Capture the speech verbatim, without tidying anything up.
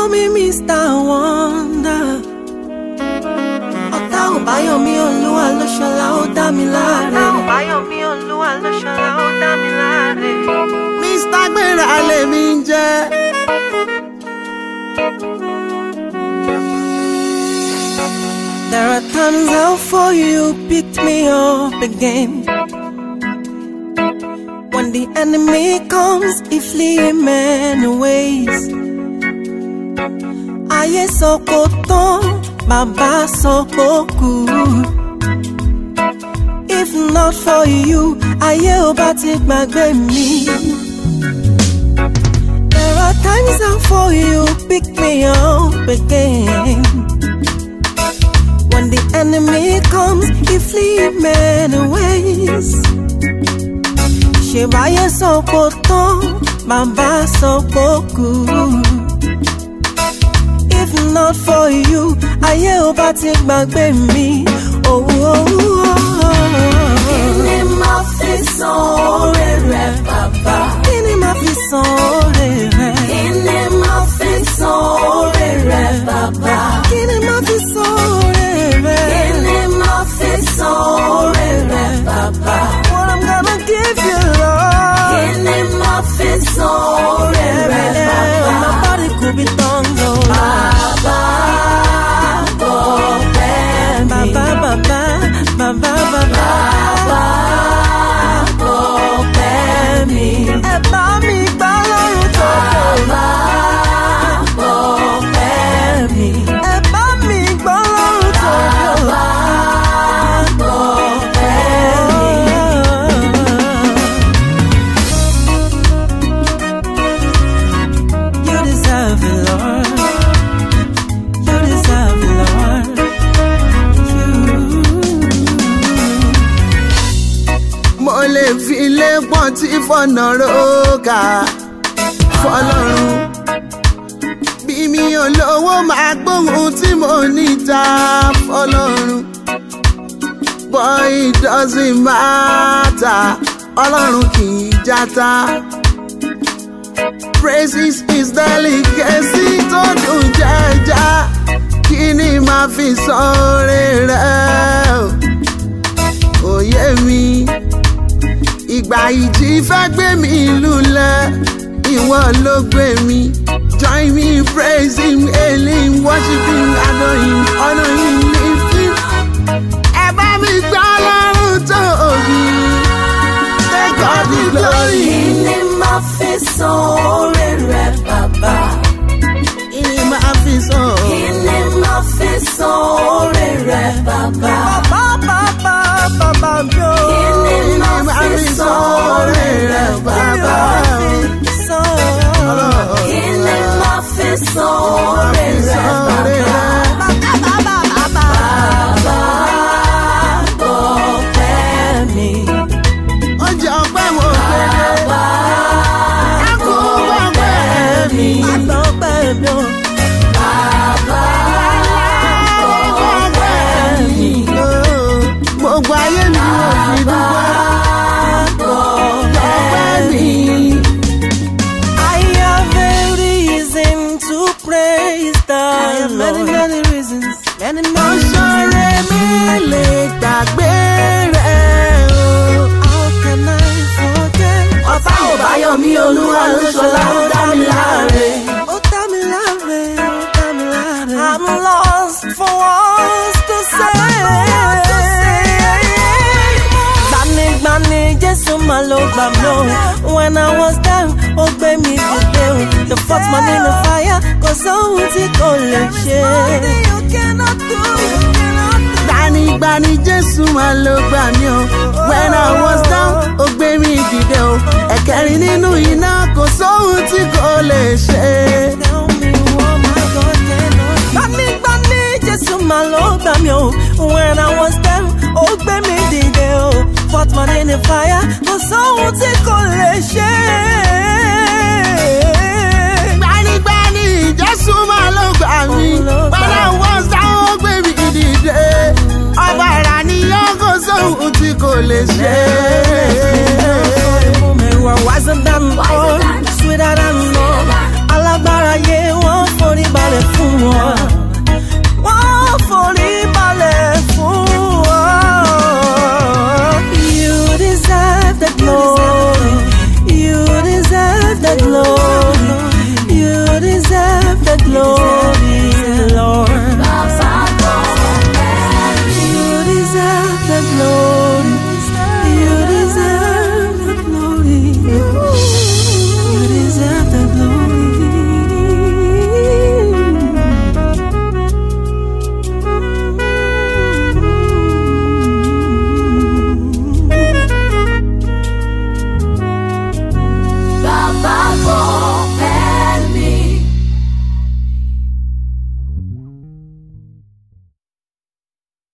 call me Mister Wonder. Ọ̀tá ò bá yọ mí Olúwa ló ṣọlá ó dá mi láre. Ọ̀tá ò bá yọ mí Olúwa ló ṣọlá ó dá mi láre. Mister Gbéra lèmi ń jẹ́. There are times out for you picked me up again. When the enemy comes, he flee many ways. Ayé sọ kò tán, bàbá sọ kò kú. If not for you, ayé ò bá ti gbàgbé mi. There are times out for you picked me up again. When the enemy comes, he flee many ways. Ṣèbáyé sọ kò tán, bàbá sọ kò kú. If not for you, ayé ò bá ti gbàgbé mi. Oh, oh, oh. Kíni máa fi san oore rẹ̀ bàbá? Kíni máa fi san oore rẹ̀? Kíni máa fi san oore rẹ̀ bàbá? Kíni máa fi san oore rẹ̀? Kíni máa fi san oore rẹ̀ bàbá? What I'm gonna give you, Lord. Kíni máa fi san oore rẹ̀ bàbá? My body could be tongues, oh Bàbá gbọpẹ́ mi. Bàbá, bàbá, bàbá, bàbá. Bàbá gbọpẹ́ mi. Ẹ bá mi gbà lọ́rùn tó Bàbá gbọpẹ́ mi. ẹ bá mi gbà lọ́rùn tó Bàbá gbọpẹ́ mi. You deserve it, Lord. You deserve it, Lord. Mo lè fi lé pọ́n tí fọ̀nà rókà fọlọ́run. Bí mi ò lówó máa gbóhùn tí mo níta fọlọ́run. But it doesn't matter, Ọlọ́run kì í játa. Praises is delicacy tó dùn jẹ́jà. Kí ni màá fi sọ̀rọ̀ rẹ̀? Òye mi. Ìgbà ìjì fẹ́ gbé mi lulẹ̀, ìwọ ló gbé mi. Join me, praise him, hail him, worship him, adore him, honor him, lift him. Ẹ bá mi gbọ́ Ọlọ́run tóbi. Thank God the glory. Kíni máa fi san oore rẹ̀ bàbá? Kíni máa fi sàn? Kíni máa fi san oore rẹ̀ bàbá? Bàbá, bàbá, bàbá mi o. Kíni máa fi san oore rẹ̀ bàbá? Kíni máa fi san oore rẹ̀ bàbá? Bàbá gbọpẹ́ mi. Ó jẹ́ ọpẹ́ mo gbé. Bàbá gbọpẹ́ mi. Bàbá gbọpẹ́ mi. Gbogbo ayé mi ò fi dúpẹ́. Ọpẹ́ mi. I have a reason to praise the Lord. Many, many reasons. Many, many Ọ̀ṣọ́rẹ́ mi lè gbàgbé rẹ̀ o. How can I forget? Ọ̀tá ò bá yọ mí Olúwa ló ṣọlá ó dá mi láre. Ó dá mi láre, ó dá mi láre. I'm lost for words to say. Gbani, gbani, Jésù máa ló gbà mí o. When I was down, ó gbé mi dìde o. The fourth man in the fire, kò sóhun tí kò lè ṣe. Gbanigbani Jésù máa ló gbà mí o. When I was down, ó gbé mi dìde o. Ẹ̀kẹrin nínú iná kò sóhun tí kò lè ṣe. Tell me what my God cannot do. Gbani, gbani, Jésù máa ló gbà mí o. When I was down, ó gbé mi dìde o. Fourth man in the fire, kò sóhun tí kò lè ṣe. Gbanigbani Jésù máa ló gbà mí. When I was down, ó gbé mi dìde. Ọba àrà ni yóò kò sóhun tí kò lè ṣe.